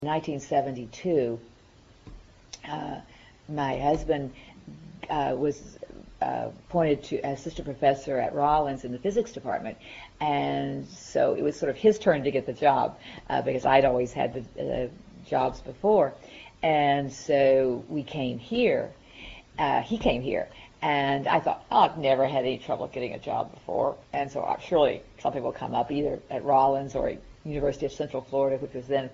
1972, my husband was appointed to assistant professor at Rollins in the physics department, and so it was sort of his turn to get the job because I'd always had the jobs before, and so we came here. He came here, and I thought, oh, I've never had any trouble getting a job before, and so surely something will come up either at Rollins or University of Central Florida, which was then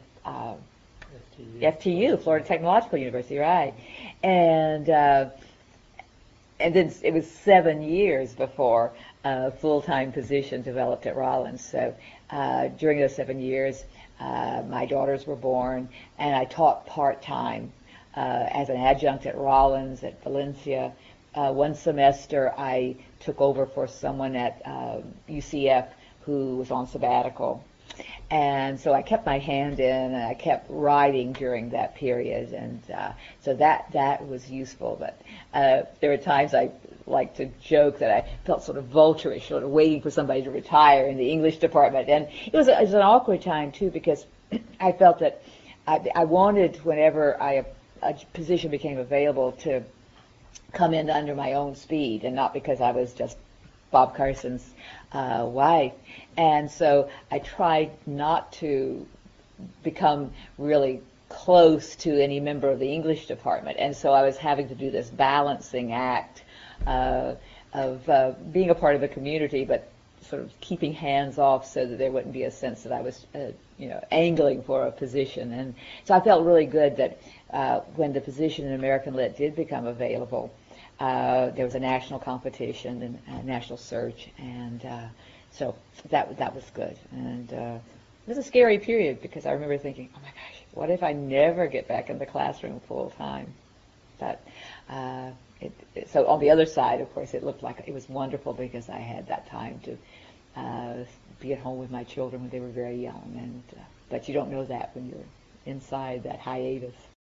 FTU, Florida Technological University, right? And then it was 7 years before a full-time position developed at Rollins. So during those 7 years, my daughters were born, and I taught part-time as an adjunct at Rollins at Valencia. One semester, I took over for someone at UCF who was on sabbatical. And so I kept my hand in, and I kept writing during that period, and so that was useful. But there were times I like to joke that I felt sort of vulturish, sort of waiting for somebody to retire in the English department. And it was an awkward time, too, because I felt that I wanted, whenever a position became available, to come in under my own speed, and not because I was just Bob Carson's wife. And so I tried not to become really close to any member of the English department. And so I was having to do this balancing act of being a part of the community, but sort of keeping hands off so that there wouldn't be a sense that I was angling for a position. And so I felt really good that when the position in American Lit did become available, there was a national competition and a national search, and so that was good. And it was a scary period because I remember thinking, oh my gosh, what if I never get back in the classroom full time? But so on the other side, of course, it looked like it was wonderful because I had that time to be at home with my children when they were very young. And but you don't know that when you're inside that hiatus.